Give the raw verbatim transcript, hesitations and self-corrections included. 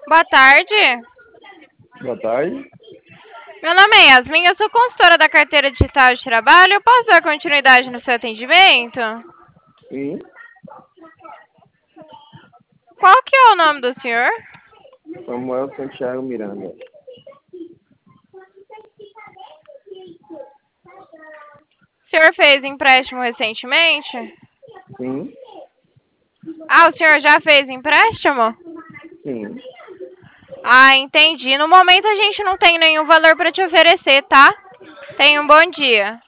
Boa tarde. Boa tarde. Meu nome é Yasmin, eu sou consultora da carteira digital de trabalho. Eu posso dar continuidade no seu atendimento? Sim. Qual que é o nome do senhor? Samuel Santiago Miranda. O senhor fez empréstimo recentemente? Sim. Ah, o senhor já fez empréstimo? Sim. Ah, entendi. No momento a gente não tem nenhum valor para te oferecer, tá? Tenha um bom dia.